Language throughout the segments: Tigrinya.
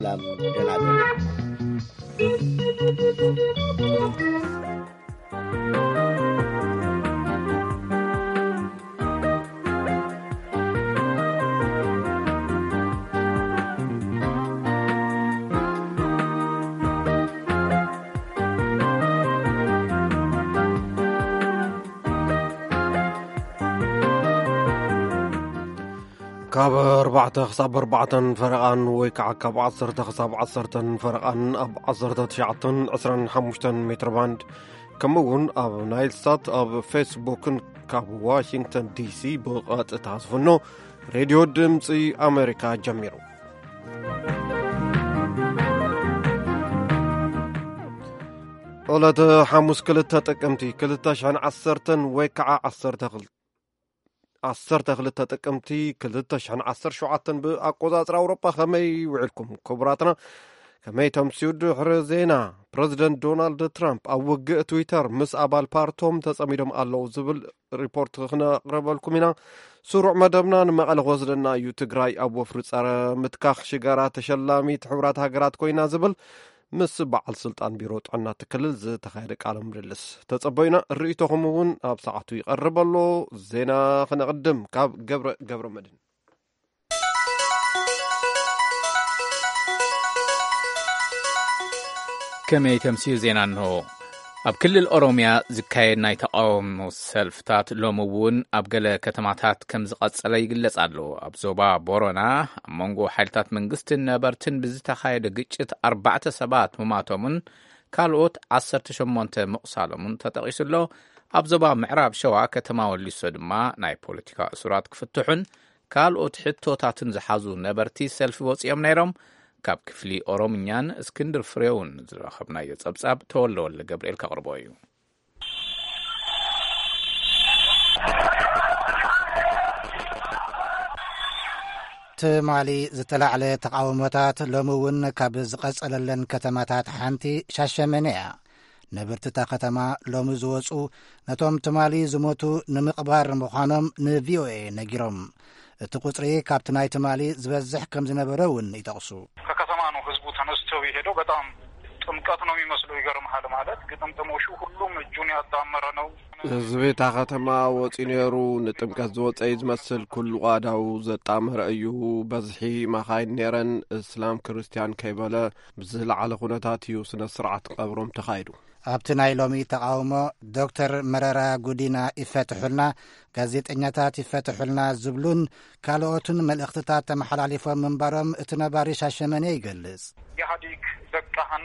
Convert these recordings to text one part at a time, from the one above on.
ሰላም ደናደሩ ካብ 4 ክሳብ 4 ፈረቓን ወይ ከዓ ካብ 10 ክሳብ 10 ፈረቓን ኣብ 1925 ሜትር ባንድ ከምኡውን ኣብ ናይልሳት ኣብ ፌስቡክን ካብ ዋሽንግተን ዲሲ ብቐጥታ ዝፍኖ ሬድዮ ድምፂ ኣሜሪካ ጀሚሩ ዕለተ ሐሙስ 2 ጥቅምቲ 2010 ወይ ከዓ 12 ጥቅምቲ 2017 ብኣቆጻጽሪ ኣውሮፓ ከመይ ውዕልኩም ክቡራትና ከመይ ተምሲኡ ድሕሪ ዜና ፕረዚደንት ዶናልድ ትራምፕ ኣብ ውግእ ትዊተር ምስ ኣባል ፓርቶም ተጸሚዶም ኣለዉ ዝብል ሪፖርት ክነቕርበልኩም ኢና ስሩዕ መደብና ንመቐለ ክወስደና እዩ ትግራይ ኣብ ወፍሪ ጸረ ምትካኽ ሽገራ ተሸላሚት ሕቡራት ሃገራት ኮይና ዝብል ምስ በዓል ስልጣን ቢሮ ጥዕና ትክልል ዝተኻየደ ቃለ ምልልስ ተጸበይና ርእይቶኹም እውን ኣብ ሰዓቱ ይቐርበሎ ዜና ክነቕድም ካብ ገብረ መድን ከመይ ተምሲኡ ዜና እንሆ ኣብ ክልል ኦሮምያ ዝካየድ ናይ ተቃውሞ ሰልፍታት ሎሚ እውን ኣብ ገለ ከተማታት ከም ዝቐጸለ ይግለጽ ኣሎ። ኣብ ዞባ ቦረና ኣብ መንጎ ሓይልታት መንግስትን ነበርትን ብዝተኻየደ ግጭት 4 ሰባት ምማቶምን ካልኦት 18 ምቕሳሎምን ተጠቒሱ ኣሎ። ኣብ ዞባ ምዕራብ ሸዋ ከተማ ወሊሶ ድማ ናይ ፖለቲካ እሱራት ክፍትሑን ካልኦት ሕቶታትን ዝሓዙ ነበርቲ ሰልፊ ወፂኦም ነይሮም። ካብ ክፍሊ ኦሮምኛን እስክንድር ፍሬውን ዝረኸብናዮ ጸብጻብ ተወለወለ ገብርኤል ከቕርቦ እዩ። ትማሊ ዝተላዕለ ተቃውሞታት ሎሚ እውን ካብ ዝቐጸለለን ከተማታት ሓንቲ ሻሸመኔ እያ። ነበርትታ ከተማ ሎሚ ዝወፁ ነቶም ትማሊ ዝሞቱ ንምቕባር ምዃኖም ንቪኦኤ ነጊሮም እቲ ቁጽሪ ካብቲ ናይ ትማሊ ዝበዝሕ ከም ዝነበረ እውን ይጠቕሱ። ከከተማ ነው ህዝቡ ተነስተው የሄደው። በጣም ጥምቀት ነው የሚመስለው። ይገርምሃል ማለት ግጥምጥሞሹ ሁሉም እጁን ያጣመረ ነው። ህዝቤታ ከተማ ወፂ ነይሩ ንጥምቀት ዝወፀይ ዝመስል ኩሉ ቋዳው ዘጣመረ እዩ። በዝሒ መኻይን ነረን እስላም ክርስቲያን ከይበለ ብዝለዓለ ኩነታት እዩ ስነ ስርዓት ቀብሮም ተኻይዱ። ኣብቲ ናይ ሎሚ ተቃውሞ ዶክተር መረራ ጉዲና ይፈትሑልና ጋዜጠኛታት ይፈትሑልና ዝብሉን ካልኦትን መልእኽትታት ተመሓላሊፎም ምንባሮም እቲ ነባሪ ሻሸመኔ ይገልጽ። ኢህአዲግ በቃህን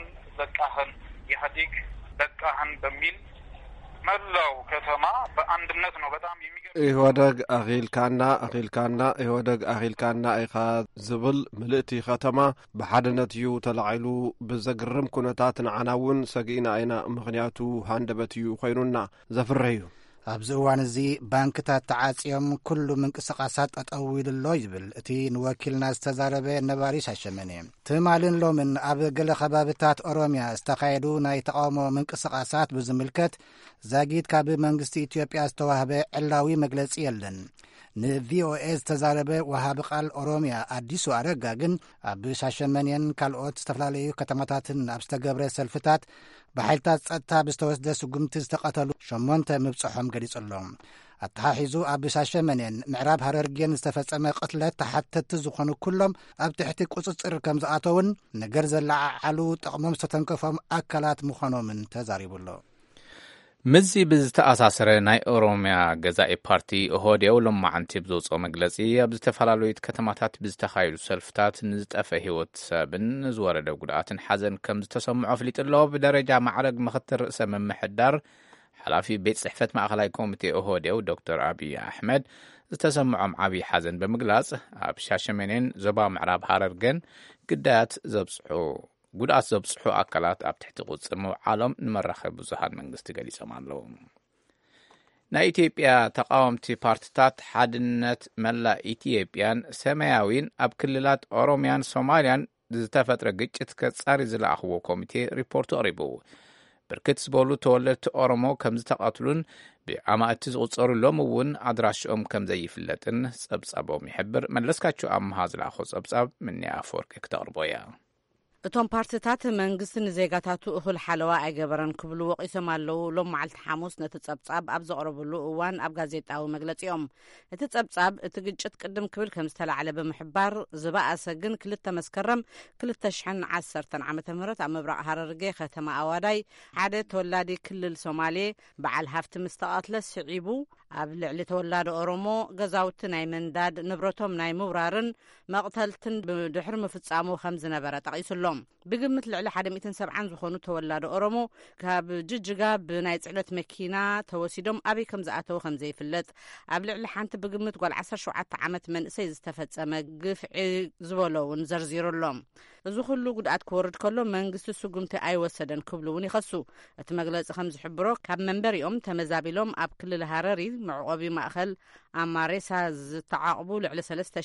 ኢህአዲግ በቃህን በሚል መላው ከተማ በአንድነት ነው። በጣም ኢህወደግ አኺልካና ኢህወደግ አኺልካና ኢኻ ዝብል ምልእቲ ከተማ ብሓድነት እዩ ተላዒሉ ብዘግርም ኩነታት ንዓና እውን ሰጊእና ኢና። ምኽንያቱ ሃንደበት እዩ ኮይኑና ዘፍርህ እዩ። ኣብዚ እዋን እዚ ባንክታት ተዓጽዮም ኩሉ ምንቅስቓሳት ጠጠው ኢሉሎ ይብል እቲ ንወኪልና ዝተዛረበ ነባሪ ሻሸመኔ። ትማልን ሎምን ኣብ ገለ ከባብታት ኦሮምያ ዝተኻየዱ ናይ ተቃውሞ ምንቅስቓሳት ብዝምልከት ዛጊድ ካብ መንግስቲ ኢትዮጵያ ዝተዋህበ ዕላዊ መግለጺ የለን። ንቪኦኤ ዝተዛረበ ወሃቢ ቃል ኦሮምያ አዲሱ አረጋ ግን ኣብ ሻሸመኔን ካልኦት ዝተፈላለዩ ከተማታትን ኣብ ዝተገብረ ሰልፍታት ብሓይልታት ጸጥታ ብዝተወስደ ስጉምቲ ዝተቐተሉ 8 ምብጽሖም ገሊጹሎም። ኣተሓሒዙ ኣብ ሻሸመኔን ምዕራብ ሃረርጌን ዝተፈጸመ ቅትለት ተሓተቲ ዝኾኑ ኩሎም ኣብ ትሕቲ ቁጽጽር ከም ዝኣተውን ነገር ዘለዓዓሉ ጠቕሞም ዝተተንከፎም ኣካላት ምዃኖምን ተዛሪቡሎ። ምዚ ብዝተኣሳሰረ ናይ ኦሮምያ ገዛኢ ፓርቲ ኦህዴው ሎማዓንቲ ብዘውፅኦ መግለጺ ኣብ ዝተፈላለዩ ከተማታት ብዝተኻየዱ ሰልፍታት ንዝጠፈ ህይወት ሰብን ዝወረደ ጉድኣትን ሓዘን ከም ዝተሰምዖ ኣፍሊጡሎ። ብደረጃ ማዕረግ ምክትል ርእሰ ምምሕዳር ሓላፊ ቤት ጽሕፈት ማእኸላይ ኮሚቴ ኦህዴው ዶክተር አብይ ኣሕመድ ዝተሰምዖም ዓብዪ ሓዘን ብምግላጽ ኣብ ሻሸመኔን ዞባ ምዕራብ ሃረርገን ጉድኣት ዘብጽሑ ኣካላት ኣብ ትሕቲ ቁጽሪ ምውዓሎም ንመራኸቢ ብዙሃን መንግስቲ ገሊጾም ኣለዉ። ናይ ኢትዮጵያ ተቃወምቲ ፓርቲታት ሓድነት መላእ ኢትዮጵያን ሰማያዊን ኣብ ክልላት ኦሮምያን ሶማልያን ዝተፈጥረ ግጭት ከጻሪ ዝለኣኽዎ ኮሚቴ ሪፖርቱ ኣቕሪቡ። ብርክት ዝበሉ ተወለድቲ ኦሮሞ ከም ዝተቐትሉን ብኣማእቲ ዝቝጸሩሎም እውን ኣድራሽኦም ከም ዘይፍለጥን ጸብጻቦም ይሕብር። መለስካቸው ኣምሃ ዝለኣኾ ጸብጻብ ምንያ ኣፈወርቂ ክተቕርቦ እያ። እቶም ፓርቲታት መንግስቲ ንዜጋታቱ እኹል ሓለዋ ኣይገበረን ክብሉ ወቂሶም ኣለዉ። ሎም መዓልቲ ሓሙስ ነቲ ጸብጻብ ኣብ ዘቕረብሉ እዋን ኣብ ጋዜጣዊ መግለጺኦም እቲ ጸብጻብ እቲ ግጭት ቅድም ክብል ከም ዝተላዕለ ብምሕባር ዝበኣሰ ግን 2 መስከረም 2010 ዓ.ም ኣብ ምብራቕ ሃረርጌ ከተማ ኣዋዳይ ሓደ ተወላዲ ክልል ሶማሌ በዓል ሃፍቲ ምስ ተቐትለ ስዒቡ ኣብ ልዕሊ ተወላዲ ኦሮሞ ገዛውቲ ናይ መንዳድ ንብረቶም ናይ ምውራርን መቕተልትን ብድሕሪ ምፍጻሙ ከም ዝነበረ ጠቒሱሎም ብግምት ልዕሊ 170 ዝኾኑ ተወላዲ ኦሮሞ ካብ ጅጅጋ ብናይ ጽዕነት መኪና ተወሲዶም ኣበይ ከም ዝኣተው ከም ዘይፍለጥ ኣብ ልዕሊ ሓንቲ ብግምት ጓል 17 ዓመት መንእሰይ ዝተፈጸመ ግፍዒ ዝበሎውን ዘርዚሩሎም እዚ ኩሉ ጉድኣት ክወርድ ከሎ መንግስቲ ስጉምቲ ኣይወሰደን ክብሉ እውን ይኸሱ። እቲ መግለጺ ከም ዝሕብሮ ካብ መንበሪኦም ተመዛቢሎም ኣብ ክልል ሃረሪ መዕቆቢ ማእኸል ኣማሬሳ ዝተዓቕቡ ልዕሊ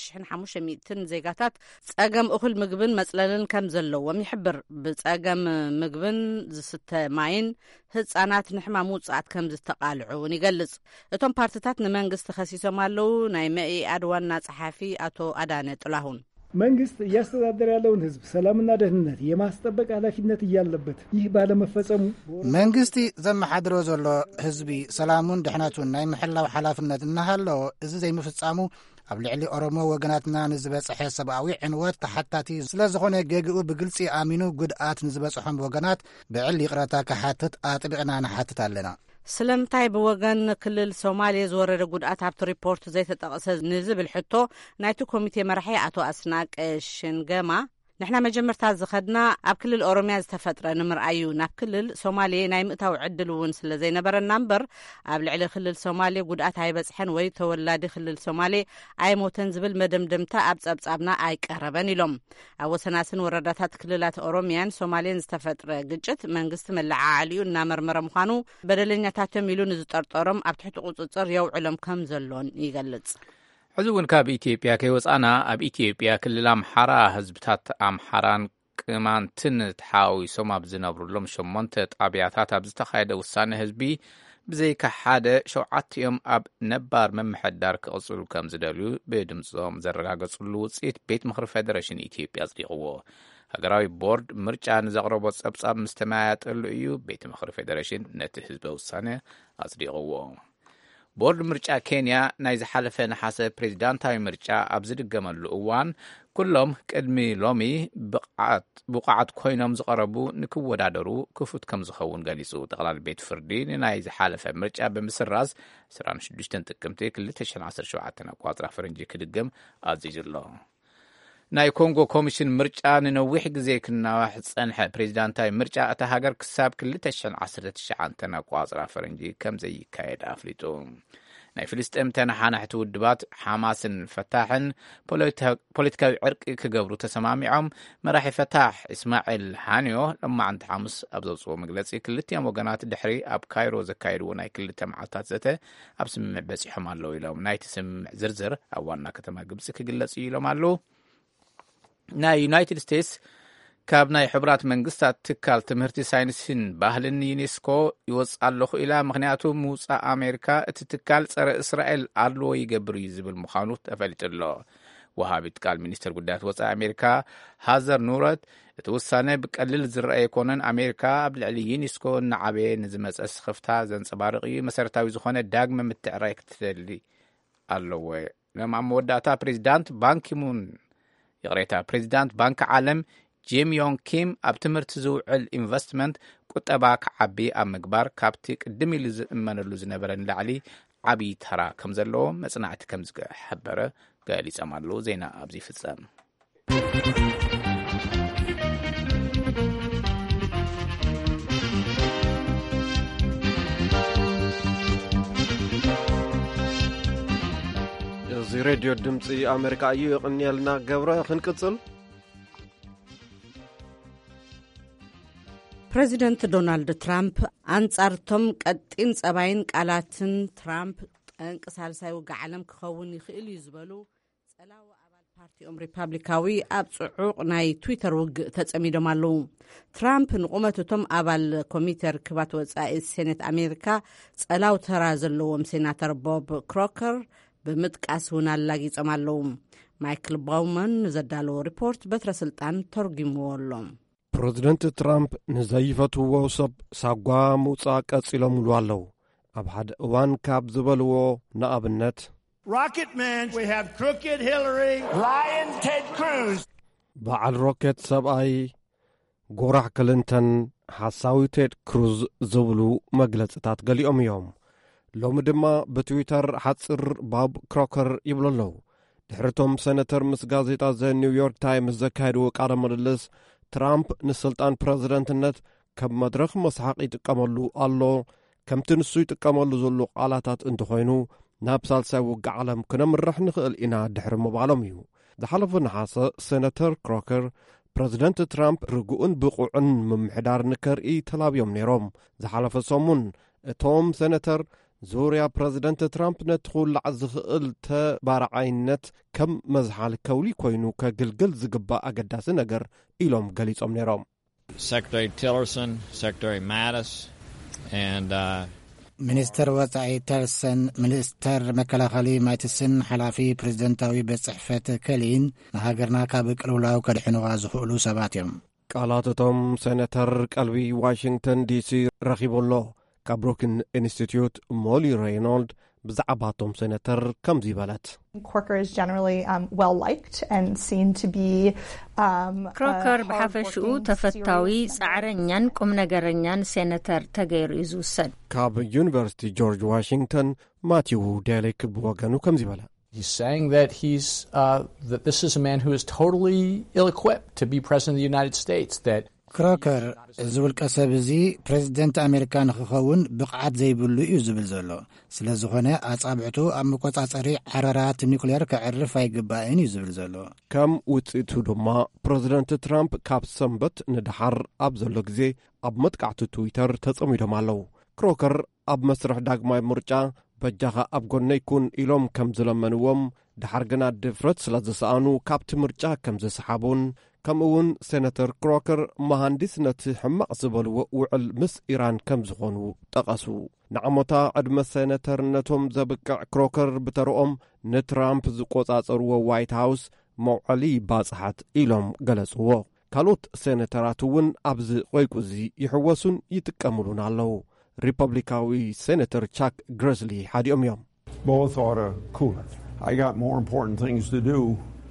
3500 ዜጋታት ጸገም እኹል ምግብን መጽለልን ከም ዘለዎም ይሕብር። ብጸገም ምግብን ዝስተ ማይን ህጻናት ንሕማም ውጽኣት ከም ዝተቃልዑ እውን ይገልጽ። እቶም ፓርቲታት ንመንግስቲ ከሲሶም ኣለዉ። ናይ መኢአድ ዋና ጸሓፊ አቶ አዳነ ጥላሁን መንግስት እያስተዳደረ ያለውን ህዝብ ሰላምና ደህንነት የማስጠበቅ ኃላፊነት እያለበት ይህ ባለመፈጸሙ መንግስቲ ዘመሓድሮ ዘሎ ህዝቢ ሰላሙን ድሕነቱን ናይ ምሕላው ሓላፍነት እናሃለዎ እዚ ዘይምፍጻሙ ኣብ ልዕሊ ኦሮሞ ወገናትና ንዝበጽሐ ሰብኣዊ ዕንወት ተሓታቲ ስለ ዝኾነ ገግኡ ብግልጺ ኣሚኑ ጉድኣት ንዝበጽሖም ወገናት ብዕሊ ይቕረታ ክሓትት ኣጥቢቕና ንሓትት ኣለና። ስለምንታይ ብወገን ክልል ሶማሌ ዝወረደ ጉድኣት ኣብቲ ሪፖርት ዘይተጠቕሰ ንዝብል ሕቶ ናይቲ ኮሚቴ መራሒ ኣቶ ኣስናቀ ሽንገማ ንሕና መጀመርታ ዝኸድና ኣብ ክልል ኦሮሚያ ዝተፈጥረ ንምርኣዩ ናብ ክልል ሶማሌ ናይ ምእታው ዕድል እውን ስለ ዘይነበረና እምበር ኣብ ልዕሊ ክልል ሶማሌ ጉድኣት ኣይበጽሐን ወይ ተወላዲ ክልል ሶማሌ ኣይሞተን ዝብል መደምደምታ ኣብ ጸብጻብና ኣይቀረበን ኢሎም። ኣብ ወሰናስን ወረዳታት ክልላት ኦሮሚያን ሶማሌን ዝተፈጥረ ግጭት መንግስቲ መለዓዓልዩ እናመርመረ ምዃኑ በደለኛታቶም ኢሉ ንዝጠርጠሮም ኣብ ትሕቲ ቁፅፅር የውዕሎም ከም ዘሎን ይገልጽ። ሕዚ እውን ካብ ኢትዮጵያ ከይወፃና ኣብ ኢትዮጵያ ክልል ኣምሓራ ህዝብታት ኣምሓራን ቅማንትን ተሓዊሶም ኣብ ዝነብሩሎም 8 ጣብያታት ኣብ ዝተኻየደ ውሳነ ህዝቢ ብዘይካ ሓደ 7 ኣብ ነባር መምሕዳር ክቕጽሉ ከም ዝደልዩ ብድምፆም ዘረጋገጹሉ ውፅኢት ቤት ምክሪ ፌደሬሽን ኢትዮጵያ ኣጽዲቕዎ። ሃገራዊ ቦርድ ምርጫ ንዘቕረቦ ጸብጻብ ምስ ተመያየጠሉ እዩ ቤት ምክሪ ፌደሬሽን ነቲ ህዝበ ውሳነ ኣጽዲቕዎ። ቦርድ ምርጫ ኬንያ ናይ ዝሓለፈ ነሓሰ ፕሬዚዳንታዊ ምርጫ ኣብ ዝድገመሉ እዋን ኩሎም ቅድሚ ሎሚ ብቕዓት ኮይኖም ዝቐረቡ ንክወዳደሩ ክፉት ከም ዝኸውን ገሊጹ። ጠቕላሊ ቤት ፍርዲ ንናይ ዝሓለፈ ምርጫ ብምስራዝ 26 ጥቅምቲ 2017 ኣቋፅራ ፈረንጂ ክድገም ኣዚዙ ኣሎ። ናይ ኮንጎ ኮሚሽን ምርጫ ንነዊሕ ግዜ ክናዋሕ ጸንሐ ፕሬዚዳንታዊ ምርጫ እታ ሃገር ክሳብ 2019 ኣቋፅራ ፈረንጂ ከም ዘይካየድ ኣፍሊጡ። ናይ ፍልስጤም ተነሓናሕቲ ውድባት ሓማስን ፈታሕን ፖለቲካዊ ዕርቂ ክገብሩ ተሰማሚዖም መራሒ ፈታሕ እስማዒል ሃኒዮ ሎማዓንቲ ሓሙስ ኣብ ዘውፅዎ መግለጺ ክልቲኦም ወገናት ድሕሪ ኣብ ካይሮ ዘካየድዎ ናይ ክልተ መዓልታት ዘተ ኣብ ስምምዕ በፂሖም ኣለዉ ኢሎም ናይቲ ስምምዕ ዝርዝር ኣብ ዋና ከተማ ግብፂ ክግለጽ ኢሎም ኣለዉ። ናይ ዩናይትድ ስቴትስ ካብ ናይ ሕቡራት መንግስታት ትካል ትምህርቲ ሳይንስን ባህልን ዩኔስኮ ይወፅ ኣለኹ ኢላ ምክንያቱ ምውፃእ ኣሜሪካ እቲ ትካል ጸረ እስራኤል ኣልዎ ይገብር እዩ ዝብል ምዃኑ ተፈሊጡ ኣሎ። ወሃቢት ቃል ሚኒስትር ጉዳያት ወፃኢ ኣሜሪካ ሃዘር ኑረት እቲ ውሳነ ብቀሊል ዝረአ ኣይኮነን፣ ኣሜሪካ ኣብ ልዕሊ ዩኔስኮ ንዓበየ ንዝመፀ ስኽፍታ ዘንፀባርቕ እዩ፣ መሰረታዊ ዝኾነ ዳግመ ምትዕራይ ክትደሊ ኣለዎ። ሎም ኣብ መወዳእታ ፕሬዚዳንት ባንኪሙን ይቕሬታ ፕሬዚዳንት ባንኪ ዓለም ጂም ዮንግ ኪም ኣብ ትምህርቲ ዝውዕል ኢንቨስትመንት ቁጠባ ክዓቢ ኣብ ምግባር ካብቲ ቅድም ኢሉ ዝእመነሉ ዝነበረ ንላዕሊ ዓብዪ ተራ ከም ዘለዎ መጽናዕቲ ከም ዝሓበረ ገሊፆም ኣለዉ። ዜና ኣብዚ ይፍጸም። እዚ ሬድዮ ድምፂ ኣሜሪካ እዩ። ይቕኒየልና ገብረ ክንቅጽል። ፕሬዚደንት ዶናልድ ትራምፕ አንጻርቶም ቀጢን ጸባይን ቃላትን ትራምፕ ጠንቂ ሳልሳይ ውግዕ ዓለም ክኸውን ይኽእል እዩ ዝበሉ ጸላዊ ኣባል ፓርቲኦም ሪፓብሊካዊ ኣብ ጽዑቕ ናይ ትዊተር ውግእ ተጸሚዶም ኣለዉ። ትራምፕ ንቁመቶቶም ኣባል ኮሚቴ ርክባት ወጻኢ ሴኔት ኣሜሪካ ጸላው ተራ ዘለዎም ሴናተር ቦብ ክሮከር ብምጥቃስ እውን ኣላጊጾም ኣለዉ። ማይክል ባውመን ዘዳለዎ ሪፖርት በትረ ስልጣን ተርጉምዎ ኣሎ። ፕሬዚደንት ትራምፕ ንዘይፈትዎ ሰብ ሳጓ ምውፃእ ቀጺሎምሉ ኣለዉ ኣብ ሓደ እዋን ካብ ዝበልዎ ንኣብነት በዓል ሮኬት ሰብኣይ ጎራሕ ክሊንተን ሓሳዊ ቴድ ክሩዝ ዝብሉ መግለጽታት ገሊኦም እዮም ሎሚ ድማ ብትዊተር ሓጽር ባብ ክሮከር ይብሉ ኣለዉ ድሕሪቶም ሰነተር ምስ ጋዜጣ ዘ ኒውዮርክ ታይምስ ዘካየድዎ ቃለ ምልልስ ትራምፕ ንስልጣን ፕረዚደንትነት ከም መድረኽ መስሓቅ ይጥቀመሉ ኣሎ ከምቲ ንሱ ይጥቀመሉ ዘሎ ቃላታት እንተኾይኑ ናብ ሳልሳይ ውግዕ ዓለም ክነምርሕ ንኽእል ኢና ድሕሪ ምባሎም እዩ ዝሓለፈ ነሓሰ ሴነተር ክሮከር ፕረዚደንት ትራምፕ ርጉእን ብቑዕን ምምሕዳር ንከርኢ ተላብዮም ነይሮም ዝሓለፈ ሰሙን እቶም ሴነተር ዙርያ ፕረዚደንት ትራምፕ ነቲ ኹላዕ ዝኽእል ተባርዓይነት ከም መዝሓሊ ከውሊ ኮይኑ ከግልግል ዝግባእ ኣገዳሲ ነገር ኢሎም ገሊጾም ነይሮም Secretary Tillerson, Secretary Mattis, and ሚኒስተር ወጻኢ ተርሰን ሚኒስተር መከላኸሊ ማይትስን ሓላፊ ፕሬዝደንታዊ ቤት ጽሕፈት ከሊን ንሃገርና ካብ ቅልውላው ከድሕንዋ ዝኽእሉ ሰባት እዮም ቃላት እቶም ሴነተር ቀልቢ ዋሽንግተን ዲሲ ረኺቡሎ ካብ ብሩኪን ኢንስቲትዩት ሞሊ ሬይኖልድ ብዛዕባቶም ሴነተር ከምዚ ይበለት Croker is generally well liked and seen to be ክሮከር ብሓፈሽኡ ተፈታዊ ጻዕረኛን ቁም ነገረኛን ሴነተር ተገይሩ እዩ ዝውሰድ ካብ ዩኒቨርሲቲ ጆርጅ ዋሽንግተን ማቲው ዴሊክ ብወገኑ ከምዚ ይበለ He's saying that that this is a man who is totally ill-equipped to be president of the United States, that ክሮከር ዝውልቀ ሰብ እዚ ፕሬዚደንት ኣሜሪካ ንኽኸውን ብቕዓት ዘይብሉ እዩ ዝብል ዘሎ ስለ ዝኾነ ኣጻብዕቱ ኣብ መቆጻጸሪ ዓረራት ኒውክሌር ክዕርፍ ኣይግባእን እዩ ዝብል ዘሎ ከም ውፅኢቱ ድማ ፕሬዚደንት ትራምፕ ካብ ሰንበት ንድሓር ኣብ ዘሎ ግዜ ኣብ መጥቃዕቲ ትዊተር ተጸሚዶም ኣለዉ ክሮከር ኣብ መስርሕ ዳግማይ ምርጫ በጃኻ ኣብ ጎነ ይኩን ኢሎም ከም ዝለመንዎም ድሓር ግና ድፍረት ስለ ዝሰኣኑ ካብቲ ምርጫ ከም ዝሰሓቡን ከምኡውን ሴነተር ክሮከር መሃንዲስ ነቲ ሕማቕ ዝበልዎ ውዕል ምስ ኢራን ከም ዝኾኑ ጠቐሱ ንዓሞታ ዕድመ ሴነተርነቶም ዘብቅዕ ክሮከር ብተርኦም ንትራምፕ ዝቆጻጸርዎ ዋይት ሃውስ መውዕሊ ባጽሓት ኢሎም ገለጽዎ ካልኦት ሴነተራት እውን ኣብዚ ቆይቁ እዚ ይሕወሱን ይጥቀምሉን ኣለዉ ሪፐብሊካዊ ሴነተር ቻክ ግሬስሊ ሓዲኦም እዮም Both ought to cool it. I got more important things to do.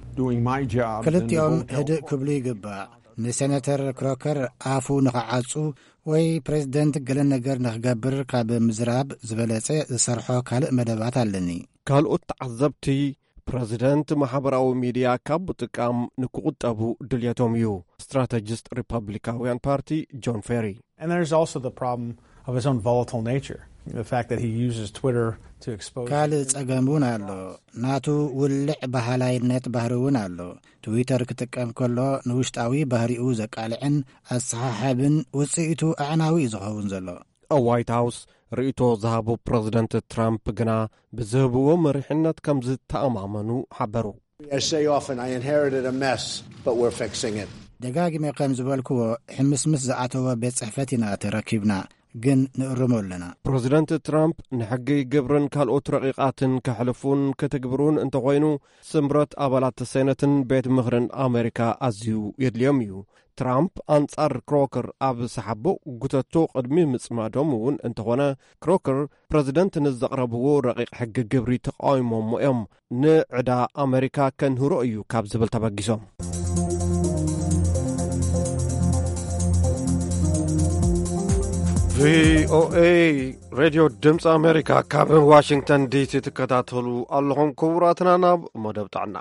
ክልቲኦም ህድእ ክብሉ ይግባእ ንሴነተር ክሮከር ኣፉ ንኽዓጹ ወይ ፕሬዝደንት ገለ ነገር ንኽገብር ካብ ምዝራብ ዝበለጸ ዝሰርሖ ካልእ መደባት ኣለኒ ካልኦት ተዓዘብቲ ፕሬዝደንት ማሕበራዊ ሚድያ ካብ ጥቃም ንክቁጠቡ ድልየቶም እዩ ስትራቴጂስት ሪፐብሊካውያን ፓርቲ ጆን ፌሪ And there's also the problem of his own volatile nature. The fact that he uses Twitter to expose ካልእ ጸገሙን ኣሎ ናቱ ውልዕ ባህላይነት ባህሪውን ኣሎ ትዊተር ክጥቀም ከሎ ንውሽጣዊ ባህሪኡ ዘቃልዕን ኣሰሓሓብን ውፅኢቱ ኣዕናዊ ዝኸውን ዘሎ ኣብ ዋይት ሃውስ ርእቶ ዝሃቡ ፕሬዚደንት ትራምፕ ግና ብዝህብዎ መሪሕነት ከም ዝተኣማመኑ ሓበሩ ደጋጊመ ከም ዝበልክዎ ሕምስምስ ዝኣተወ ቤት ጽሕፈት ኢና ተረኪብና ግን ንእርሞ ኣለና ፕሬዚደንት ትራምፕ ንሕጊ ግብርን ካልኦት ረቂቓትን ከሕልፉን ክትግብሩን እንተኾይኑ ስምረት ኣባላት ሴነትን ቤት ምኽርን ኣሜሪካ ኣዝዩ የድልዮም እዩ ትራምፕ ኣንጻር ክሮከር ኣብ ሰሓቦ ጉተቶ ቅድሚ ምጽማዶም እውን እንተኾነ ክሮከር ፕሬዚደንት ንዘቕረብዎ ረቂቕ ሕጊ ግብሪ ተቃዊሞም እዮም ንዕዳ ኣሜሪካ ከንህሮ እዩ ካብ ዝብል ተበጊሶም ቪኦኤ ሬድዮ ድምፂ ኣሜሪካ ካብ ዋሽንግተን ዲሲ ትከታተሉ ኣለኹም ክቡራትና ናብ መደብ ጥዕና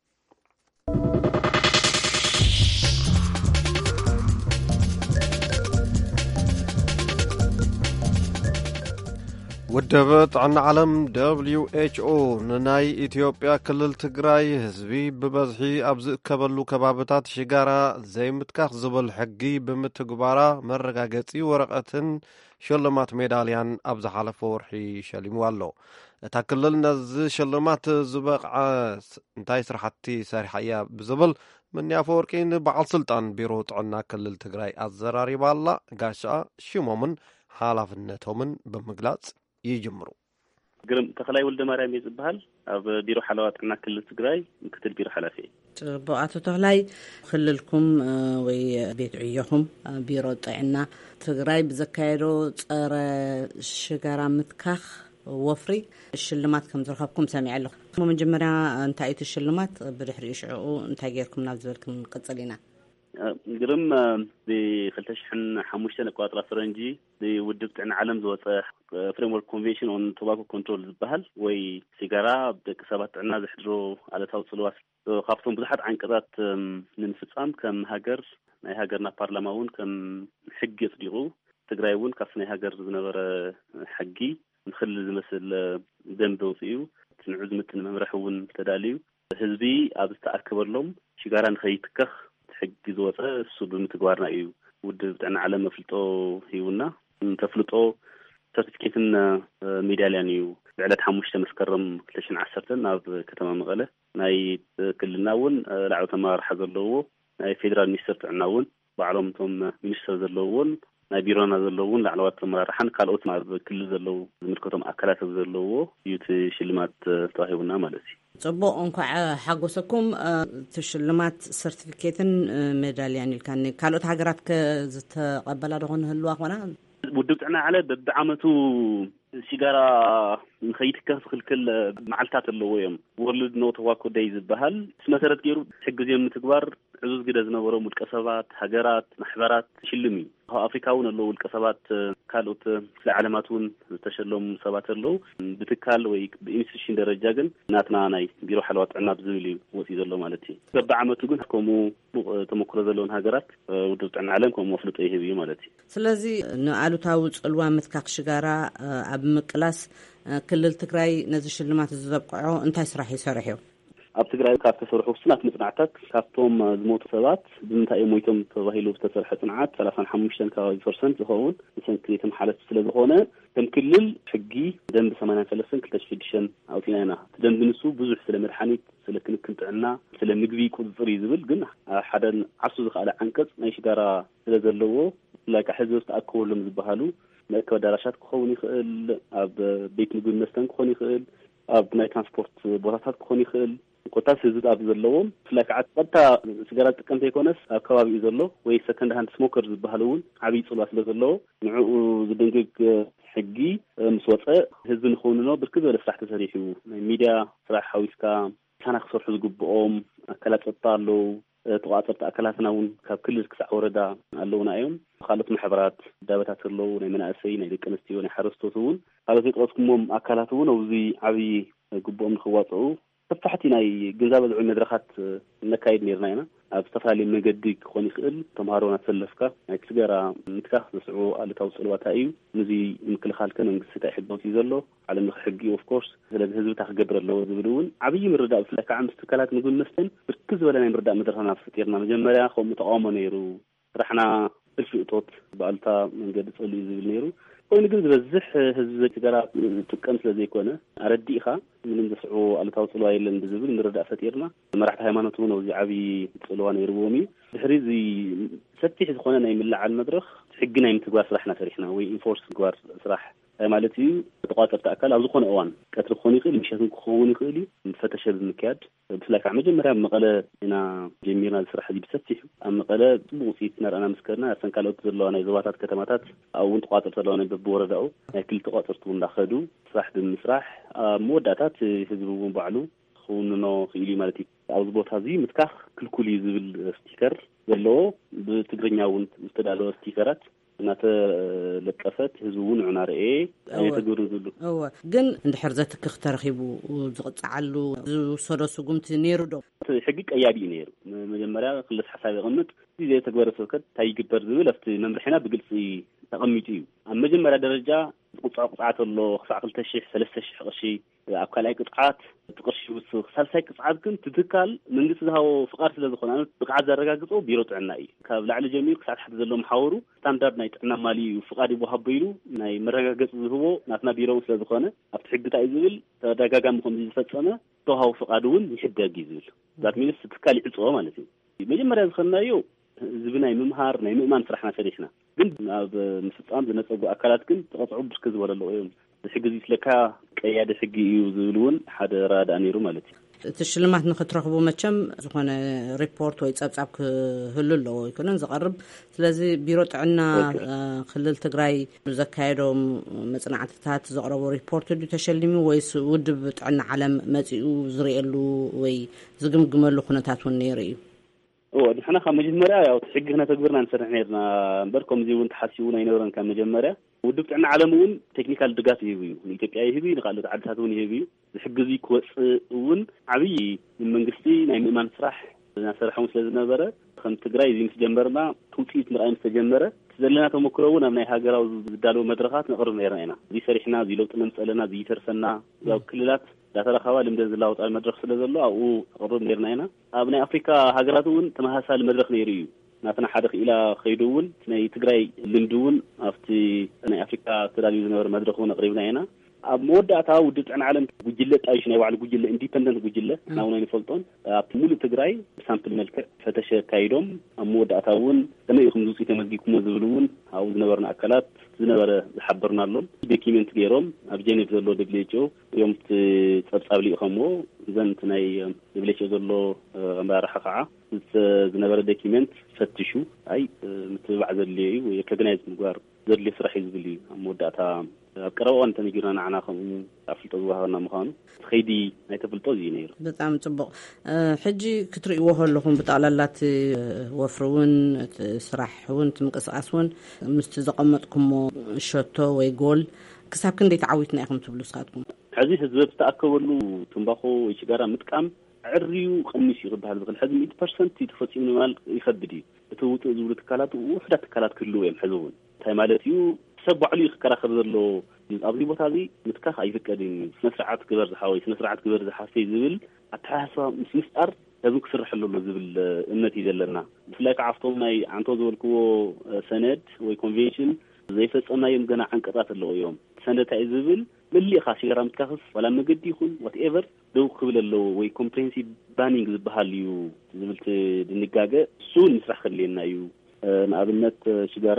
ውድብ ጥዕና ዓለም WHO ንናይ ኢትዮጵያ ክልል ትግራይ ህዝቢ ብበዝሒ ኣብ ዝእከበሉ ከባቢታት ሽጋራ ዘይምትካኽ ዝብል ሕጊ ብምትግባራ መረጋገፂ ወረቐትን ሽልማት ሜዳልያን ኣብ ዝሓለፈ ወርሒ ሸሊሙ ኣሎ እታ ክልል ነዚ ሽልማት ዝበቕዐ እንታይ ስራሕቲ ሰሪሓ እያ ብዝብል ምንያፈ ወርቂ ንበዓል ስልጣን ቢሮ ጥዕና ክልል ትግራይ ኣዘራሪባ ኣላ ጋሻ ሽሞምን ሓላፍነቶምን ብምግላጽ ይጅምሩ ግርም ተኸላይ ወልደ ማርያም ይዝብሃል ኣብ ቢሮ ሓለዋ ጥዕና ክልል ትግራይ ምክትል ቢሮ ሓላፊ ጽቡኣቶ ተኸላይ ክልልኩም ወይ ቤት ዕዮኹም ቢሮ ጥዕና ትግራይ ብዘካየዶ ጸረ ሽጋራ ምትካኽ ወፍሪ ሽልማት ከም ዝረኸብኩም ሰሚዕ ኣለኹ። መጀመርያ እንታይ እቲ ሽልማት ብድሕሪ ሽዑኡ እንታይ ጌርኩም ናብ ዝበልኩም ንቅጽል ኢና። ግርም ብ2005 ኣቆጣጥራ ፈረንጂ ብውድብ ጥዕና ዓለም ዝወፀ ፍሬምወርክ ኮንቬንሽን ኦን ቶባኮ ኮንትሮል ዝበሃል ወይ ሲጋራ ደቂ ሰባት ጥዕና ዘሕድሮ ኣለታዊ ጽልዋት ካብቶም ብዙሓት ዓንቀታት ንምፍጻም ከም ሃገር ናይ ሃገርና ፓርላማ እውን ከም ሕጊ የጽዲቑ ትግራይ እውን ካብቲ ናይ ሃገር ዝነበረ ሕጊ ንክልል ዝመስል ደንቢ ወፅኡ ትንዑ ዝምትን መምርሒ እውን ተዳልዩ ህዝቢ ኣብ ዝተኣከበሎም ሽጋራ ንኸይትከኽ ሕጊ ዝወፀ እሱ ብምትግባርና እዩ ውድብ ጥዕና ዓለም መፍልጦ ሂቡና ተፍልጦ ሰርቲፊኬትን ሜዳልያን እዩ ብዕለት 5 መስከረም 2010 ናብ ከተማ መቐለ ናይ ክልልና እውን ላዕለዎት ኣመራርሓ ዘለዎ ናይ ፌደራል ሚኒስትር ጥዕና እውን ባዕሎም እቶም ሚኒስትር ዘለውዎን ናይ ቢሮና ዘለውን ላዕለዋት ኣመራርሓን ካልኦት ኣብ ክልል ዘለው ዝምልከቶም ኣካላት ዘለዎ እዩ እቲ ሽልማት ተዋሂቡና ማለት እዩ። ጽቡቕ እንኳዕ ሓጎሰኩም ሽልማት ሰርቲፊኬትን ሜዳልያን ኢልካኒ ካልኦት ሃገራት ዝተቐበላ ድኾን ህልዋ ኮና ውድብ ጥዕና ዓለም በብዓመቱ ሲጋራ ንኸይትከኽ ዝኽልክል መዓልትታት ኣለዎ እዮም። ወርልድ ኖ ቶባኮ ዴይ ዝበሃል መሰረት ገይሩ ሕጊ ምትግባር ዕዙዝ ግደ ዝነበሮም ውልቀ ሰባት ሃገራት ማሕበራት ሽልም እዩ። ኣብ ኣፍሪካ እውን ኣለዉ ውልቀ ሰባት ካልኦት ስለ ዓለማት እውን ዝተሸለሙ ሰባት ኣለዉ ብትካል ወይ ብኢንስቲትዩሽን ደረጃ ግን ናትና ናይ ቢሮ ሓለዋ ጥዕና ብዝብል እዩ ወፂኡ ዘሎ ማለት እዩ። በብዓመቱ ግን ከምኡ ተመክሮ ዘለውን ሃገራት ውድብ ጥዕና ዓለም ከምኡ መፍለጦ ይህብ እዩ ማለት እዩ። ስለዚ ንኣሉታዊ ጽልዋ ምትካኽ ሽጋራ ኣብ ምቅላስ ክልል ትግራይ ነዚ ሽልማት ዘብቅዖ እንታይ ስራሕ ይሰርሕ እዩ? ኣብ ትግራይ ካብ ተሰርሑ ውስናት ምጽናዕታት ካብቶም ዝሞቱ ሰባት ብምንታይ ሞይቶም ተባሂሉ ዝተሰርሐ ጽንዓት 35% ዝኸውን ንሰንክሌት መሓለፍ ስለ ዝኾነ ከም ክልል ሕጊ ደንቢ 83/2006 ኣውፂና ኢና። ደንቢ ንሱ ብዙሕ ስለ መድሓኒት ስለ ክንክን ጥዕና ስለ ምግቢ ቁፅጥር እዩ ዝብል ግን ሓደን ዓርሱ ዝኽኣለ ዓንቀጽ ናይ ሽጋራ ስለ ዘለዎ ላይካ ሕዚ ዝተኣከበሎም ዝበሃሉ መእከብ ኣዳራሻት ክኸውን ይኽእል ኣብ ቤት ምግብን መስተን ክኸውን ይኽእል ኣብ ናይ ትራንስፖርት ቦታታት ክኸውን ይኽእል ኮታስ ህዝብ ኣብ ዘለዎም ፍላይ ከዓ ቀጥታ ሲጋራ ዝጥቀም ዘይኮነስ ኣብ ከባቢኡ ዘሎ ወይ ሰከንድ ሃንድ ስሞከር ዝበሃል እውን ዓብይ ጽልዋ ስለ ዘለዎ ንዕኡ ዝድንግግ ሕጊ ምስ ወፀ ህዝቢ ንኽውንኖ ብርክት ዝበለ ስራሕ ተሰሪሑ ናይ ሚድያ ስራሕ ሓዊስካ ሳና ክሰርሑ ዝግብኦም ኣካላት ፀጥታ ኣለዉ ተቋፀርቲ ኣካላትና እውን ካብ ክልል ክሳዕ ወረዳ ኣለውና እዮም ካልኦት ማሕበራት ዳበታት ኣለዉ ናይ መናእሰይ ናይ ደቂ ኣንስትዮ ናይ ሓረስቶት እውን ካልኦት የጠቐስኩሞም ኣካላት እውን ኣብዚ ዓብይ ግብኦም ንኽዋፅኡ ተፋሕቲ ናይ ግንዛበ ዝውዕል መድረኻት ነካይድ ነርና ኢና ኣብ ዝተፈላለዩ መንገዲ ክኾን ይኽእል ተምሃሮ ናተሰለፍካ ናይ ሲጋራ ምትካኽ ዘስዕቦ ኣለታዊ ጽልዋታ እዩ ነዚ ምክልኻል መንግስቲ እንታይ ሕግወት እዩ ዘሎ ዓለም ለኸ ሕጊ ኦፍ ኮርስ ስለዚ ህዝቢ ክገብር ኣለዎ ዝብል እውን ዓብይ ምርዳእ ብፍላይ ከዓ ምስ ትካላት ምግብን መስተን ብርክት ዝበለ ናይ ምርዳእ መድረኻት ፈጢርና መጀመርያ ከምኡ ተቃውሞ ነይሩ ስራሕና እልፊ እቶት ብኣልታ መንገዲ ጸልዩ ዝብል ነይሩ ኮይኑ ግን ዝበዝሕ ህዝቢ ሲጋራ ጥቀም ስለ ዘይኮነ ኣረዲእኻ ምንም ዘስዕቦ ኣለታዊ ጽልዋ የለን ብዝብል ምርዳእ ፈጢርና መራሕቲ ሃይማኖት እውን ኣብዚ ዓብይ ጽልዋ ነይርዎም እዩ ድሕሪ እዚ ሰፊሕ ዝኾነ ናይ ምልዓል መድረኽ ሕጊ ናይ ምትግባር ስራሕና ሰሪሕና ወይ ኢንፎርስ ምግባር ስራሕ ማለት እዩ ተቋፀርቲ ኣካል ኣብ ዝኾነ እዋን ቀትሪ ክኾን ይኽእል ምሸትን ክኸውን ይኽእል እዩ ፈተሸ ብምክያድ ብፍላይ ከዓ መጀመርያ መቐለ ኢና ጀሚርና ዝስራሕ እዚ ብሰፊሑ ኣብ መቐለ ጽቡቕ ውፅኢት እናርአና ምስከርና ያሰን ካልኦት ዘለዋ ናይ ዞባታት ከተማታት ኣብ እውን ተቋፀርቲ ዘለዋ ናይ በብወረዳኡ ናይ ክልል ተቋፀርቲ እውን እንዳኸዱ ስራሕ ብምስራሕ ኣብ መወዳእታት ህዝቢ እውን ባዕሉ ክውንኖ ክኢሉ ማለት እዩ ኣብዚ ቦታ እዚ ምትካኽ ክልኩል እዩ ዝብል ስቲከር ዘለዎ ብትግርኛ እውን ዝተዳለወ ስቲከራት እናተለጠፈት ህዝቡ እውን ዕናርኤ ኣይተግብሩ ዝብሉ ግን እንድሕር ዘትክኽ ተረኺቡ ዝቕፅዓሉ ዝውሰዶ ስጉምቲ ነይሩ ዶ ሕጊ ቀያዲ እዩ ነይሩ መጀመርያ ክልስ ሓሳብ ይቕምጥ እዚ ዘይተግበረ ሰብከት እንታይ ይግበር ዝብል ኣብቲ መምርሒና ብግልፂ ተቐሚጡ እዩ ኣብ መጀመርያ ደረጃ ቁፅዓት ኣሎ ክሳዕ 2,000-3,000 ቅርሺ ኣብ ካልኣይ ቅፅዓት ቅርሺ ውስኽ ሳልሳይ ቅፅዓት ግን ትትካል መንግስቲ ዝሃቦ ፍቃድ ስለ ዝኾነ ብቕዓት ዘረጋግፆ ቢሮ ጥዕና እዩ ካብ ላዕሊ ጀሚሩ ክሳዕ ታሕቲ ዘሎ መሓወሩ ስታንዳርድ ናይ ጥዕና ማሊ እዩ ፍቃድ ይወሃቦ ኢሉ ናይ መረጋገፂ ዝህቦ ናትና ቢሮ ስለ ዝኾነ ኣብቲ ሕግታ እዩ ዝብል ተደጋጋሚ ከምዚ ዝፈፀመ ተዋሃቦ ፍቃድ እውን ይሕደግ እዩ ዝብል ዛት ሚኒስ ትካል ይዕፅዎ ማለት እዩ መጀመርያ ዝኸናዮ ህዝቢ ናይ ምምሃር ናይ ምእማን ስራሕና ሰሪሕና ግን ኣብ ምፍፃም ዝነፀጉ ኣካላት ግን ተቐፅዑ ብርክት ዝበለ ኣለዎ እዮም ሕጊ እዚ ስለካ ቀያደ ሕጊ እዩ ዝብሉን ሓደ ራዳ ነይሩ ማለት እዩ ትሽልማት ንኽትረኽቡ መቸም ዝኾነ ሪፖርት ወይ ጸብጻብ ክህሉ ኣለዎ ይኮነን ዝቐርብ ስለዚ ቢሮ ጥዕና ክልል ትግራይ ዘካየዶም መጽናዕትታት ዘቕረቡ ሪፖርት ዱ ተሸሊሙ ወይስ ውድብ ጥዕና ዓለም መጺኡ ዝርኤሉ ወይ ዝግምግመሉ ኩነታት እውን ነይሩ እዩ ንሕና ካብ መጀመርያ ያው ሕጊ ክነተግብርና ንሰርሕ ነርና እምበር ከምዚ እውን ተሓሲቡን ኣይነበረን ካብ መጀመርያ ውድብ ጥዕና ዓለም እውን ቴክኒካል ድጋፍ ይህብ እዩ ንኢትዮጵያ ይህብ እዩ ንካልኦት ዓድታት እውን ይህብ እዩ ዝሕግዙ ክወፅእ እውን ዓብዪ መንግስቲ ናይ ምእማን ስራሕ እናሰርሐውን ስለ ዝነበረ ከም ትግራይ እዚ ምስ ጀመርና ትውፅኢት ምርኣይ ምስ ተጀመረ ዘለና ተመክሮ እውን ኣብ ናይ ሃገራዊ ዝዳለወ መድረኻት ነቕርብ ነርና ኢና እዚ ሰሪሕና እዚ ለውጢ ነምፅእ ኣለና እዚ ይተርፈና ያው ክልላት ዳተረኸባ ልምደን ዝላወጣል መድረኽ ስለ ዘሎ ኣብኡ ቅርብ ነርና ኢና ኣብ ናይ ኣፍሪካ ሃገራት እውን ተመሳሳሊ መድረኽ ነይሩ እዩ ናትና ሓደ ክኢላ ከይዱ እውን ናይ ትግራይ ልምዲ እውን ኣብቲ ናይ ኣፍሪካ ተዳልዩ ዝነበረ መድረኽ እውን ኣቕሪብና ኢና ኣብ መወዳእታ ውድብ ጥዕና ዓለም ጉጅለ ጣይሽ ናይ ባዕሉ ጉጅለ ኢንዲፐንደንት ጉጅለ ናውና ንፈልጦን ኣብቲ ሙሉእ ትግራይ ብሳምፕል መልክዕ ፈተሸ ካይዶም ኣብ መወዳእታ እውን ከመይ ኢኹም ዝውፅኢት ተመዝጊብኩሞ ዝብሉ እውን ኣብኡ ዝነበርና ኣካላት ዝነበረ ዝሓበርናሎም ዶኪመንት ገይሮም ኣብ ጀኔቭ ዘሎ WHO እዮም ጸብጻብ ሊኢኸምዎ ዘንት ናይ WHO ዘሎ ኣመራርሓ ከዓ ዝነበረ ዶኪመንት ፈትሹ ኣይ ምትብባዕ ዘድልዮ እዩ ወይ ከግናይዝ ምግባር ዘድልዮ ስራሕ እዩ ዝብል እዩ ኣብ መወዳእታ ኣብ ቀረባ እዋን ተነጊርና ንዓና ከምኡ ኣፍልጦ ዝዋሃበና ምዃኑ ከይዲ ናይ ተፍልጦ እዩ ነይሩ በጣም ጽቡቕ ሕጂ ክትርእይዎ ከለኹም ብጠቕላላት ወፍሪ እውን ስራሕ እውን ምንቅስቓስ እውን ምስቲ ዘቐመጥኩሞ ሸቶ ወይ ጎል ክሳብ ክንደይ ተዓዊትና ኢኹም ትብሉ ስኻትኩም ሕዚ ህዝቢ ዝተኣከበሉ ትንባኾ ወይ ሽጋራ ምጥቃም ዕርዩ ቀኒስ እዩ ክበሃል ዝኽእል ሕዚ 100% ተፈፂሙ ምባል ይከብድ እዩ እቲ ውፅእ ዝብሉ ትካላት ውሕዳት ትካላት ክህልው እዮም ሕዚ እውን እንታይ ማለት እዩ ሰብ ባዕሉ ይከራኸር ዘሎ ኣብዚ ቦታ እዚ ምትካኽ ኣይፍቀድን ስነ ስርዓት ግበር ዝሓወይ ስነ ስርዓት ግበር ዝሓፈይ ዝብል ኣተሓሳስባ ምስ ምስጣር ህዝቢ ክስርሐሉ ኣሎ ዝብል እምነት እዩ ዘለና ብፍላይ ከዓ ኣብቶም ናይ ዓንቶ ዝበልክዎ ሰነድ ወይ ኮንቬንሽን ዘይፈፀምናዮም ገና ዓንቀጣት ኣለዎ እዮም ሰነድ እንታይ ዝብል መሊእኻ ሽጋራ ምትካኽስ ዋላ መገዲ ይኹን ዋትኤቨር ደው ክብል ኣለዎ ወይ ኮምፕሬሄንሲቭ ባኒንግ ዝበሃል እዩ ዝብል ድንጋገ እሱ ንምስራሕ ከድልየና እዩ ንኣብነት ሽጋራ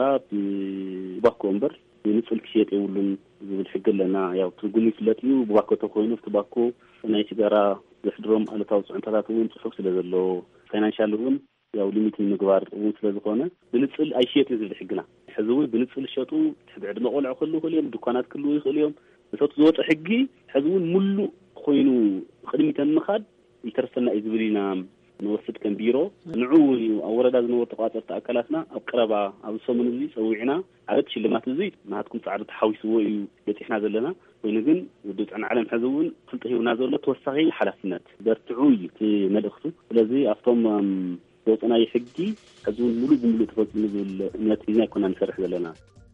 ብባኮ እምበር ንፅል ክሽየጥ የብሉን ዝብል ሕጊ ኣለና ያው ትርጉሙ ይፍለጥ እዩ ብባኮ ተኮይኑ ብባኮ ናይ ሽጋራ ዘሕድሮም ኣለታዊ ፅዕንቶታት እውን ፅሑፍ ስለ ዘለዎ ፋይናንሻል እውን ያው ሊሚት ምግባር እውን ስለ ዝኾነ ብንፅል ኣይሽየጥን ዝብል ሕግና ሕዚ እውን ብንፅል ሸጡ ዕድመ ቆልዑ ክህልው ይኽእሉ እዮም ድኳናት ክህልው ይኽእሉ እዮም እቶት ዝወፀ ሕጊ ሕዚ እውን ሙሉእ ኮይኑ ቅድሚት ምኻድ ይተርፈና እዩ ዝብል ኢና ንወስድ ከም ቢሮ ንዑ ኣብ ወረዳ ዝነበሩ ተቋፀርቲ ኣካላትና ኣብ ቀረባ ኣብ ሰሙን እዚ ፀዊዕና ዓበት ሽልማት እዚ ናትኩም ፃዕሪ ተሓዊስዎ እዩ በፂሕና ዘለና ኮይኑ ግን ውድብ ጥዕና ዓለም ሕዚ እውን ፍልጠ ሂብና ዘሎ ተወሳኺ ሓላፍነት በርትዑ እዩ እቲ መልእኽቱ ስለዚ ኣብቶም ዘወፅናዮ ሕጊ ሕዚ እውን ሙሉእ ብምሉእ ተፈፂሙ ዝብል እምነት ሒዝና ይኮና ንሰርሕ ዘለና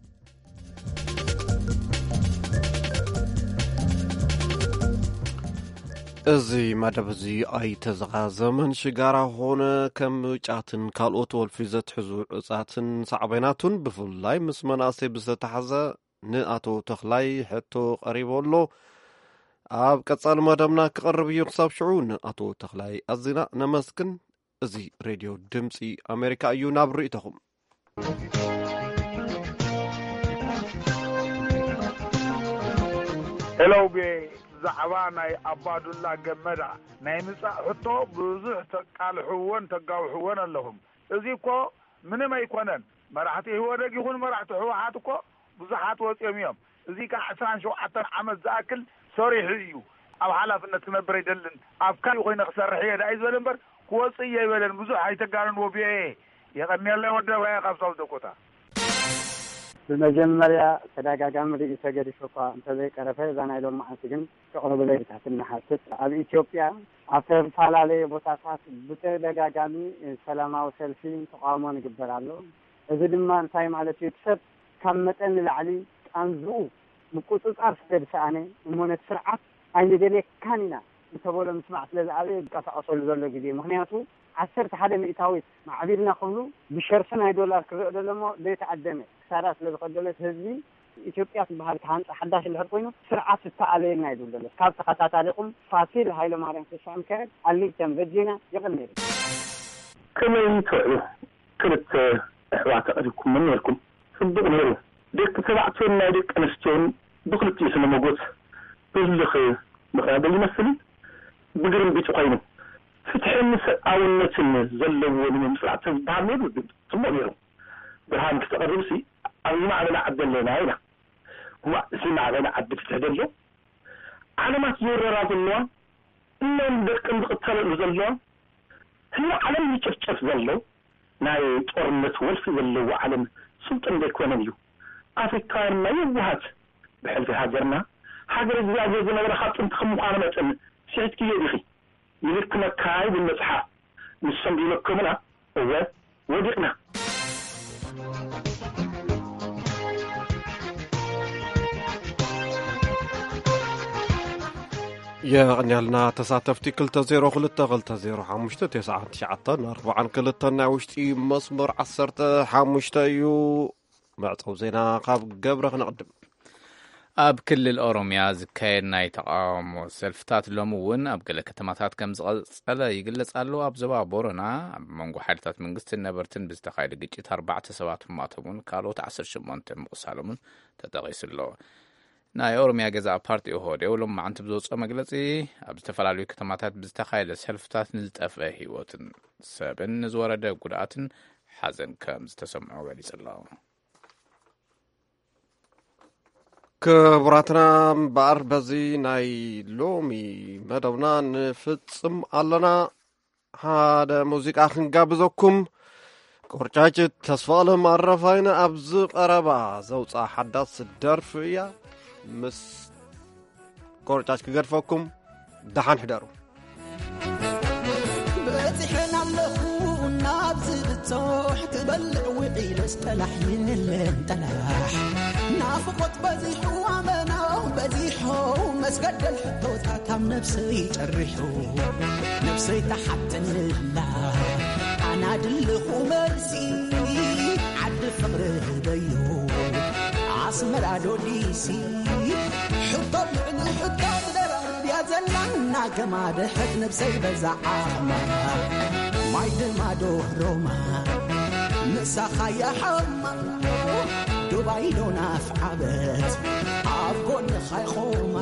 እዚ መደብ እዚ ኣይተዘኻዘመን ሽጋራ ኾነ ከም ጫትን ካልኦት ወልፊ ዘትሕዙ ዕፃትን ሳዕበይናቱን ብፍላይ ምስ መናእሰይ ብዝተተሓዘ ንኣቶ ተኽላይ ሕቶ ቀሪቦሎ ኣብ ቀጻሊ መደብና ክቐርብ እዩ ክሳብ ሽዑ ንኣቶ ተኽላይ ኣዚና ነመስግን እዚ ሬድዮ ድምፂ ኣሜሪካ እዩ ናብ ርእይተኹም ሄሎ ብዛዕባ ናይ ኣባዱላ ገመዳ ናይ ምጻእ ሕቶ ብዙሕ ተቃልሕዎን ተጋውሕዎን ኣለኹም እዚ እኮ ምንም ኣይኮነን መራሕቲ ህወደግ ይኹን መራሕቲ ህወሓት እኮ ብዙሓት ወፂኦም እዮም እዚ ከዓ 17 ዓመት ዝኣክል ሰሪሕ እዩ ኣብ ሓላፍነት ክነብር ኣይደልን ኣብ ካሊእ ኮይነ ክሰርሕ እየ ዳይ ዝበለ እምበር ክወፅእ የበለን ብዙሕ ኣይተጋርንዎ ብየ የቐኒየለይ ወደባየ ካብሳብ ዘኮታ በመጀመሪያ ተደጋጋሚ ርእሰ ገዲፎካ እንተዘይቀረፈ ዛናይሎም መዓልቲ ግን ተቕረበለይ ብታሕትና ሓስት ኣብ ኢትዮጵያ ኣብ ተፈላለየ ቦታታት ብተደጋጋሚ ሰላማዊ ሰልፊ ተቃውሞ ይግበር ኣሎ እዚ ድማ እንታይ ማለት እዩ ሰብ ካብ መጠን ንላዕሊ ቃንዝኡ ምቁፅፃር ስለዝሰኣነ እሞነት ስርዓት ኣይንደልየካን ኢና እንተበሎ ምስማዕ ስለዝኣበየ ዝቀሳቀሰሉ ዘሎ ግዜ ምክንያቱ 11 ሚእታዊት ማዕቢልና ክብሉ ብሸርሰናይ ዶላር ክርኦ ደሎሞ ዘይተዓደመ ክሳራ ስለዝኸደለት ህዝቢ ኢትዮጵያ ትበሃል ካንፃ ሓዳሽ ልህር ኮይኑ ስርዓት ዝተኣለየና ይብል ዘሎ ካብ ተኸታታሊኩም ፋሲል ሃይለማርያም ተስፋ ሚካኤል ኣሊተን ቨርጂና ይቕንል ከመይ ትውዕሉ ክልተ ኣሕዋት ተቐሪብኩም ምን ነርኩም ጽቡቕ ነይሩ ደቂ ተባዕትዮን ናይ ደቂ ኣንስትዮን ብክልቲኡ ስነ መጎት بلخ مخابل يمثل بقرن بيت قينه فتحن سأولنا زلوا من مسرعة بعمل ثم برهان كتقربسي أو ما علينا عبد لنا هنا هو سمع علينا عبد تهدله على ما تزور راض الله إلا ندرك نقتل زلوا هو علم يشفشف زلوا ناي تورمة ولف زلوا وعلم سلطان بيكون اليو أفكار ما يبهت بحلف هاجرنا حاجر الزواج زي ما رخاتهم تخموا على مثلا شهد كي يدخي يذكرنا كاي بالمسحة نسم بيلكمنا هو ودقنا يغنيالنا تساتفتي كلتا 02-5 وشتي مسمر 15 يو معصو زينا قاب قبرخ نقدم ኣብ ክልል ኦሮምያ ዝካየድ ናይ ተቃውሞ ሰልፍታት ሎሚ እውን ኣብ ገለ ከተማታት ከም ዝቐፀለ ይግለጽ ኣሎ። ኣብ ዞባ ቦረና ኣብ መንጎ ሓይልታት መንግስትን ነበርትን ብዝተኻየደ ግጭት 4 ሰባት ሞቶምን ካልኦት 18 ምቁሳሎምን ተጠቒሱ ኣሎ። ናይ ኦሮምያ ገዛኢ ፓርቲ ኦህዴድ ሎማዓንቲ ብዘውፅኦ መግለጺ ኣብ ዝተፈላለዩ ከተማታት ብዝተኻየደ ሰልፍታት ንዝጠፍአ ህይወትን ሰብን ንዝወረደ ጉድኣትን ሓዘን ከም ዝተሰምዖ ገሊጹ ኣሎ። ክቡራትና እምበር በዚ ናይ ሎሚ መደብና ንፍጽም ኣለና። ሓደ ሙዚቃ ክንጋብዘኩም ቁርጫጭት ተስፋለም ኣረፋይነ ኣብዚ ቀረባ ዘውፅኣ ሓዳስ ደርፊ እያ ምስ ቁርጫጭ ክገድፈኩም ደሓን ሕደሩ በፂሕን ኣለኹ ናብ ዝብፅሕ ክበልዕ ውዒለ ስጠላሕይን ለንጠላሕ ናፍቆት በዚሑ ኣመናው በዚሑ መስገደል ሕቶታት ኣብ ነፍሰይ ጨሪሑ ነፍሰይ ተሓተንላ ኣና ድልኹ መርሲ ዓዲ ፍቕሪ ህበዩ ኣስመራ ዶዲሲ ሕቶ ልዕሊ ሕቶ ደራርብያ ዘላ እናገማደ ሕት ነፍሰይ በዛዓማ ማይ ድማዶ ሮማ ንሳኻያ ሓማ ዱባይ ዶ ናፍዓበት ኣብ ጎንኻ ይኾማ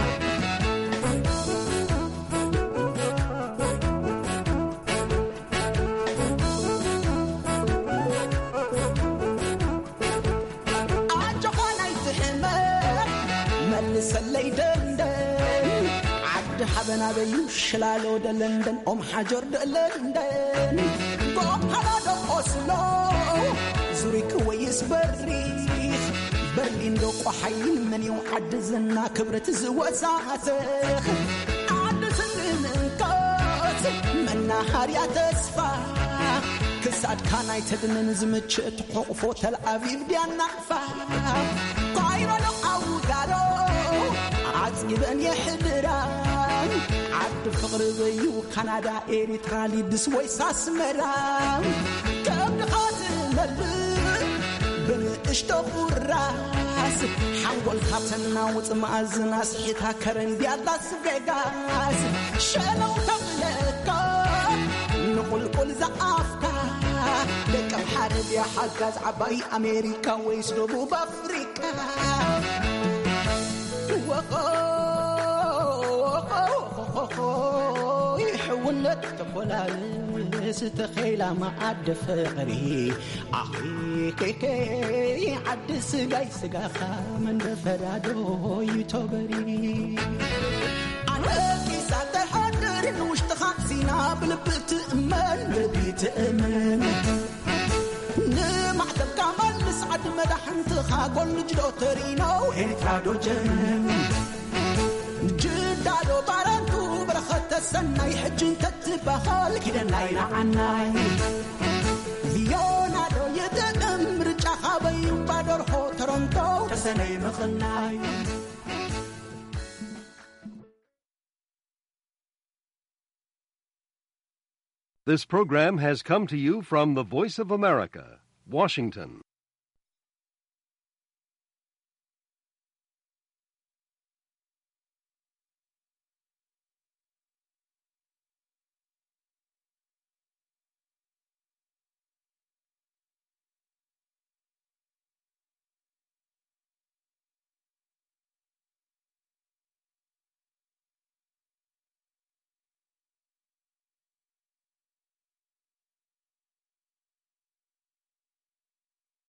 ኣጆኾናይ ትሕመር መልሰለይ ደንደን ዓዲ ሓበና በዩ ሽላሎ ደለንደን ኦም ሓጀር ደለንደን ጎም ሃላዶ ኦስሎ ዙሪክ ወይስ በሪኽ በርሊን ዶ ቆሓይን መንየው ዓዲ ዝና ክብረት ዝወሳኽህ ዓዲ ስንንንቀት መናሃርያ ተስፋ ክሳድካ ናይ ተግንን ዝምችእ ትሕቑፎ ተልኣቪቭ ድያናቕፋ ቋይሮሎ ኣውጋሮ ዓፂበን የሕድራ ዓዲ ፍቕሪ በዩ ካናዳ ኤሪትራ ሊድስ ወይስ ኣስመራ ከምድኻ ትነብር ብንእሽቶ ቁራስ ሓንጎልካ ተናውፅ ማእዝና ስሒታ ከረንድያ ላስ ቬጋስ ሸለው ተብለካ ንቁልቁል ዝኣፍካ ደቀም ሓረድያ ሓጋዝ ዓባይ ኣሜሪካ ወይስ ደቡብ ኣፍሪካ يحولك تقولان ستخيل ما عد فقري أخي كي عد سجاي سجاخا من فرادو يتوبري أنا كيسا تحضر وش تخاصينا بلبت أمل ببيت أمل نمعتب كامل نسعد مدحن تخاقل نجدو ترينو هيترادو جن جدادو بارانتو برخت السناي حجن تتبخال كده ناينا عناي ليونادو يتقم رجا خابيو بادور هو ترونتو تسناي مخناي This program has come to you from the Voice of America, Washington.